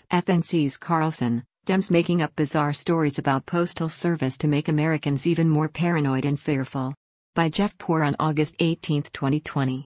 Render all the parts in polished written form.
FNC's Carlson, Dems making up bizarre stories about Postal Service to make Americans even more paranoid and fearful. By Jeff Poor on August 18, 2020.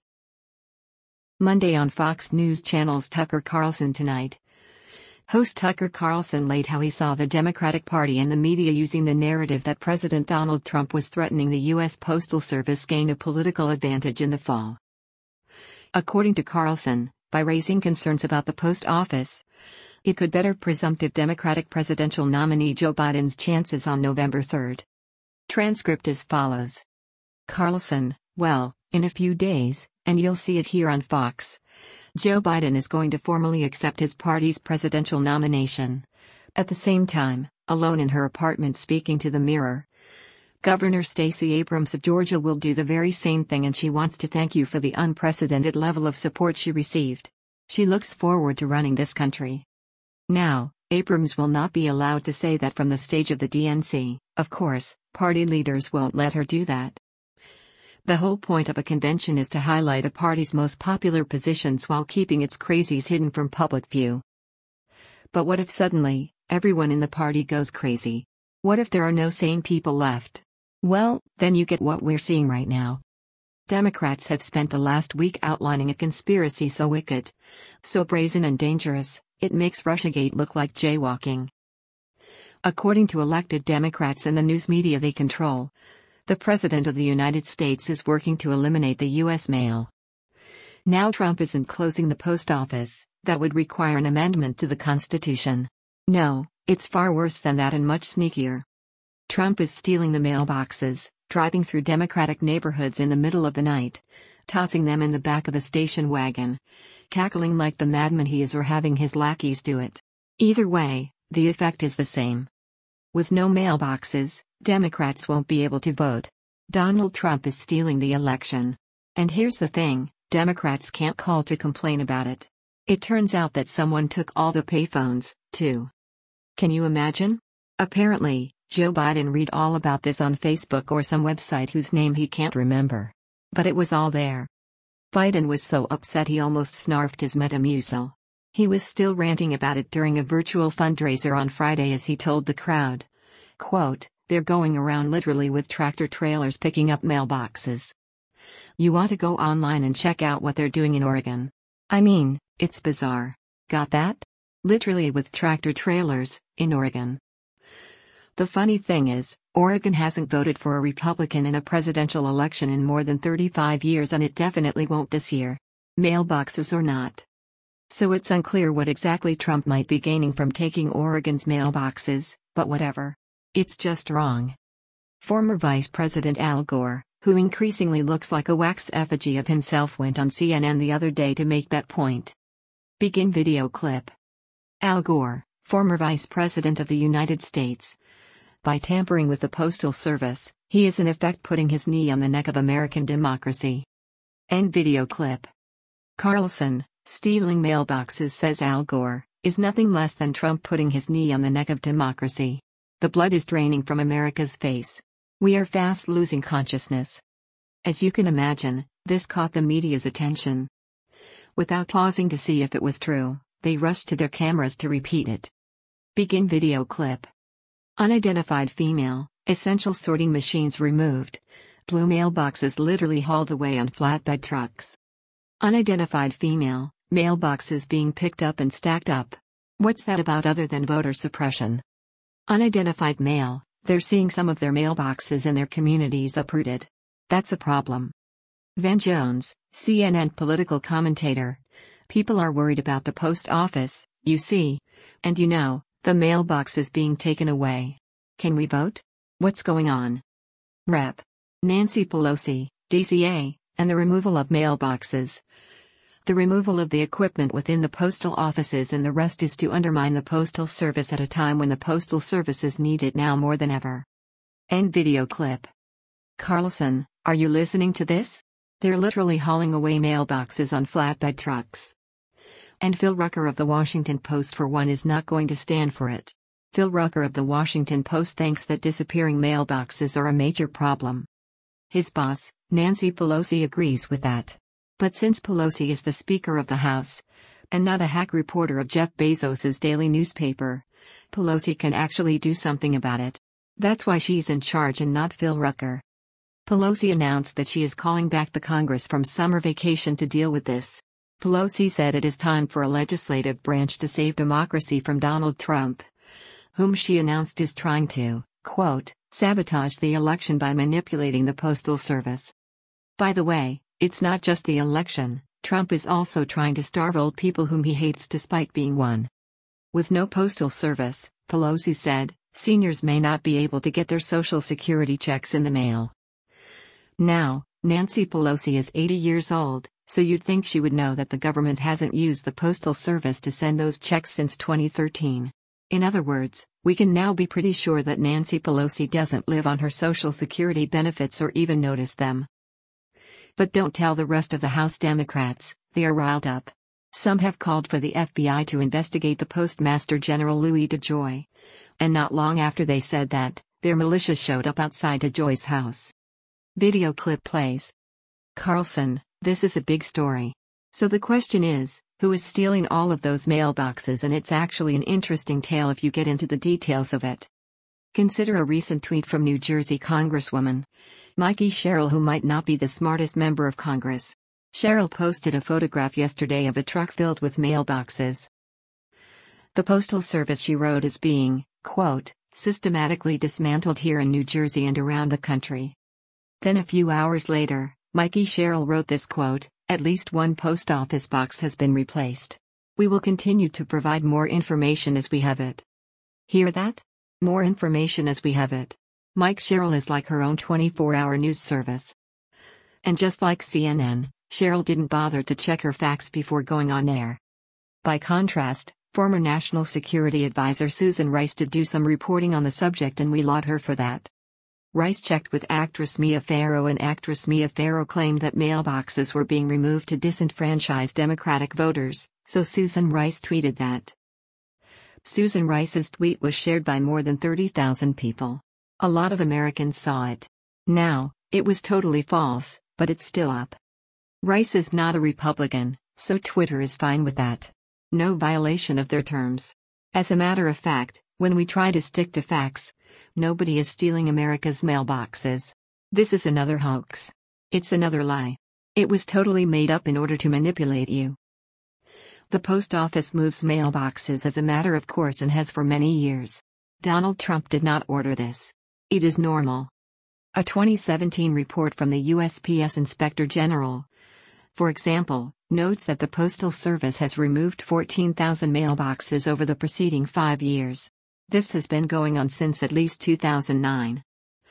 Monday on Fox News Channel's Tucker Carlson Tonight. Host Tucker Carlson laid how he saw the Democratic Party and the media using the narrative that President Donald Trump was threatening the U.S. Postal Service gain a political advantage in the fall. According to Carlson, by raising concerns about the post office, it could better presumptive Democratic presidential nominee Joe Biden's chances on November 3. Transcript as follows. Carlson, well, in a few days, and you'll see it here on Fox, Joe Biden is going to formally accept his party's presidential nomination. At the same time, alone in her apartment speaking to the Mirror, Governor Stacey Abrams of Georgia will do the very same thing, and she wants to thank you for the unprecedented level of support she received. She looks forward to running this country. Now, Abrams will not be allowed to say that from the stage of the DNC. Of course, party leaders won't let her do that. The whole point of a convention is to highlight a party's most popular positions while keeping its crazies hidden from public view. But what if suddenly, everyone in the party goes crazy? What if there are no sane people left? Well, then you get what we're seeing right now. Democrats have spent the last week outlining a conspiracy so wicked, so brazen and dangerous, it makes Russiagate look like jaywalking. According to elected Democrats and the news media they control, the President of the United States is working to eliminate the U.S. mail. Now Trump isn't closing the post office, that would require an amendment to the Constitution. No, it's far worse than that and much sneakier. Trump is stealing the mailboxes, driving through Democratic neighborhoods in the middle of the night, tossing them in the back of a station wagon, cackling like the madman he is, or having his lackeys do it. Either way, the effect is the same. With no mailboxes, Democrats won't be able to vote. Donald Trump is stealing the election. And here's the thing, Democrats can't call to complain about it. It turns out that someone took all the payphones, too. Can you imagine? Apparently, Joe Biden read all about this on Facebook or some website whose name he can't remember. But it was all there. Biden was so upset he almost snarfed his Metamucil. He was still ranting about it during a virtual fundraiser on Friday as he told the crowd, quote, "They're going around literally with tractor trailers picking up mailboxes. You want to go online and check out what they're doing in Oregon. I mean, it's bizarre. Got that? Literally with tractor trailers, in Oregon." The funny thing is, Oregon hasn't voted for a Republican in a presidential election in more than 35 years, and it definitely won't this year. Mailboxes or not. So it's unclear what exactly Trump might be gaining from taking Oregon's mailboxes, but whatever. It's just wrong. Former Vice President Al Gore, who increasingly looks like a wax effigy of himself, went on CNN the other day to make that point. Begin video clip. Al Gore, former Vice President of the United States. By tampering with the Postal Service, he is in effect putting his knee on the neck of American democracy. End video clip. Carlson, stealing mailboxes, says Al Gore, is nothing less than Trump putting his knee on the neck of democracy. The blood is draining from America's face. We are fast losing consciousness. As you can imagine, this caught the media's attention. Without pausing to see if it was true, they rushed to their cameras to repeat it. Begin video clip. Unidentified female, essential sorting machines removed. Blue mailboxes literally hauled away on flatbed trucks. Unidentified female, mailboxes being picked up and stacked up. What's that about other than voter suppression? Unidentified male, they're seeing some of their mailboxes in their communities uprooted. That's a problem. Van Jones, CNN political commentator. People are worried about the post office, you see. And you know, the mailbox is being taken away. Can we vote? What's going on? Rep. Nancy Pelosi, DCA, and the removal of mailboxes. The removal of the equipment within the postal offices, and the rest is to undermine the Postal Service at a time when the Postal Services need it now more than ever. End video clip. Carlson, are you listening to this? They're literally hauling away mailboxes on flatbed trucks. And Phil Rucker of the Washington Post, for one, is not going to stand for it. Phil Rucker of the Washington Post thinks that disappearing mailboxes are a major problem. His boss, Nancy Pelosi, agrees with that. But since Pelosi is the Speaker of the House, and not a hack reporter of Jeff Bezos's daily newspaper. Pelosi can actually do something about it. That's why she's in charge and not Phil Rucker. Pelosi announced that she is calling back the Congress from summer vacation to deal with this. Pelosi said it is time for a legislative branch to save democracy from Donald Trump, whom she announced is trying to, quote, sabotage the election by manipulating the Postal Service. By the way, it's not just the election, Trump is also trying to starve old people whom he hates despite being one. With no postal service, Pelosi said, seniors may not be able to get their Social Security checks in the mail. Now, Nancy Pelosi is 80 years old, so you'd think she would know that the government hasn't used the Postal Service to send those checks since 2013. In other words, we can now be pretty sure that Nancy Pelosi doesn't live on her Social Security benefits or even notice them. But don't tell the rest of the House Democrats, they are riled up. Some have called for the FBI to investigate the Postmaster General Louis DeJoy. And not long after they said that, their militia showed up outside DeJoy's house. Video clip plays. Carlson, this is a big story. So the question is, who is stealing all of those mailboxes? And it's actually an interesting tale if you get into the details of it. Consider a recent tweet from New Jersey Congresswoman Mikey Sherrill, who might not be the smartest member of Congress. Sherrill posted a photograph yesterday of a truck filled with mailboxes. The Postal Service, she wrote, is being, quote, systematically dismantled here in New Jersey and around the country. Then a few hours later, Mikey Sherrill wrote this, quote, at least one post office box has been replaced. We will continue to provide more information as we have it. Hear that? More information as we have it. Mike Sherrill is like her own 24-hour news service. And just like CNN, Sherrill didn't bother to check her facts before going on air. By contrast, former National Security Advisor Susan Rice did do some reporting on the subject, and we laud her for that. Rice checked with actress Mia Farrow, and actress Mia Farrow claimed that mailboxes were being removed to disenfranchise Democratic voters, so Susan Rice tweeted that. Susan Rice's tweet was shared by more than 30,000 people. A lot of Americans saw it. Now, it was totally false, but it's still up. Rice is not a Republican, so Twitter is fine with that. No violation of their terms. As a matter of fact, when we try to stick to facts, nobody is stealing America's mailboxes. This is another hoax. It's another lie. It was totally made up in order to manipulate you. The post office moves mailboxes as a matter of course and has for many years. Donald Trump did not order this. It is normal. A 2017 report from the USPS Inspector General, for example, notes that the Postal Service has removed 14,000 mailboxes over the preceding 5 years. This has been going on since at least 2009.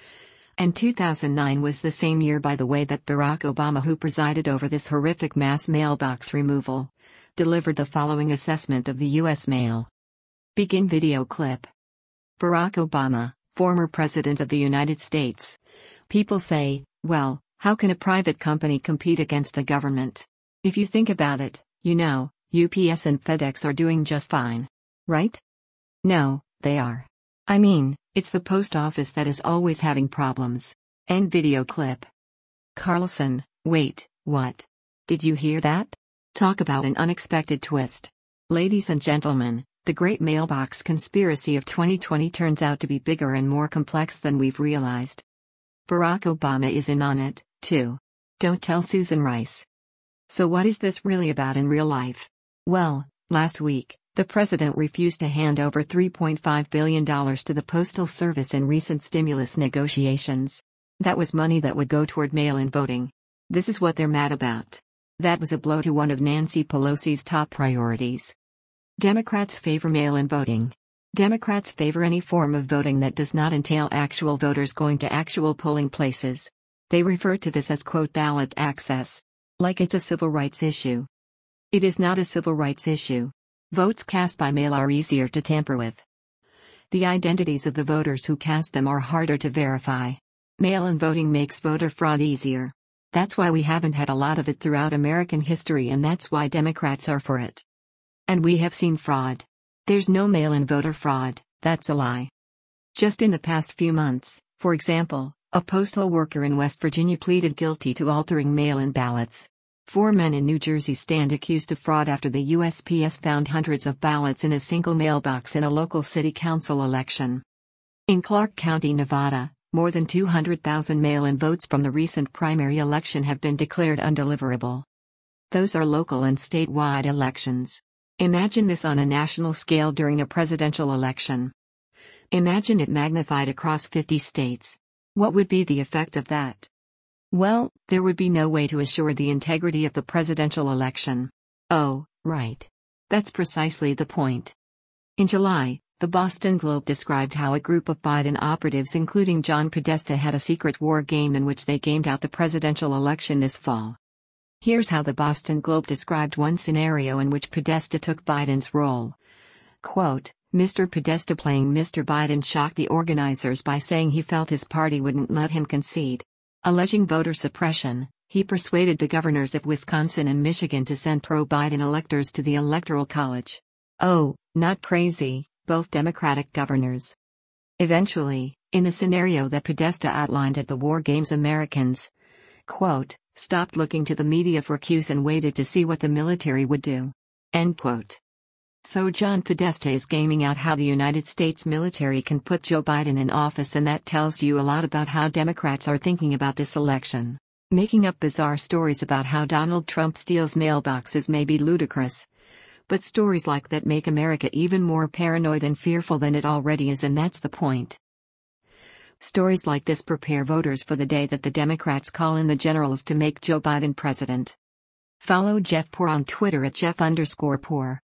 And 2009 was the same year, by the way, that Barack Obama, who presided over this horrific mass mailbox removal, delivered the following assessment of the U.S. mail. Begin video clip. Barack Obama, former President of the United States. People say, well, how can a private company compete against the government? If you think about it, you know, UPS and FedEx are doing just fine. Right? No, they are. I mean, it's the post office that is always having problems. End video clip. Carlson, wait, what? Did you hear that? Talk about an unexpected twist. Ladies and gentlemen, the Great Mailbox Conspiracy of 2020 turns out to be bigger and more complex than we've realized. Barack Obama is in on it, too. Don't tell Susan Rice. So what is this really about in real life? Well, last week, the president refused to hand over $3.5 billion to the Postal Service in recent stimulus negotiations. That was money that would go toward mail-in voting. This is what they're mad about. That was a blow to one of Nancy Pelosi's top priorities. Democrats favor mail-in voting. Democrats favor any form of voting that does not entail actual voters going to actual polling places. They refer to this as, quote, ballot access. Like it's a civil rights issue. It is not a civil rights issue. Votes cast by mail are easier to tamper with. The identities of the voters who cast them are harder to verify. Mail-in voting makes voter fraud easier. That's why we haven't had a lot of it throughout American history, and that's why Democrats are for it. And we have seen fraud. There's no mail-in voter fraud, that's a lie. Just in the past few months, for example, a postal worker in West Virginia pleaded guilty to altering mail-in ballots. 4 men in New Jersey stand accused of fraud after the USPS found hundreds of ballots in a single mailbox in a local city council election. In Clark County, Nevada, more than 200,000 mail-in votes from the recent primary election have been declared undeliverable. Those are local and statewide elections. Imagine this on a national scale during a presidential election. Imagine it magnified across 50 states. What would be the effect of that? Well, there would be no way to assure the integrity of the presidential election. Oh, right. That's precisely the point. In July, the Boston Globe described how a group of Biden operatives, including John Podesta, had a secret war game in which they gamed out the presidential election this fall. Here's how the Boston Globe described one scenario in which Podesta took Biden's role. Quote, Mr. Podesta playing Mr. Biden shocked the organizers by saying he felt his party wouldn't let him concede. Alleging voter suppression, he persuaded the governors of Wisconsin and Michigan to send pro-Biden electors to the Electoral College. Oh, not crazy, both Democratic governors. Eventually, in the scenario that Podesta outlined at the War Games, Americans, quote, stopped looking to the media for cues and waited to see what the military would do. End quote. So John Podesta is gaming out how the United States military can put Joe Biden in office, and that tells you a lot about how Democrats are thinking about this election. Making up bizarre stories about how Donald Trump steals mailboxes may be ludicrous, but stories like that make America even more paranoid and fearful than it already is, and that's the point. Stories like this prepare voters for the day that the Democrats call in the generals to make Joe Biden president. Follow Jeff Poor on Twitter at Jeff_Poor.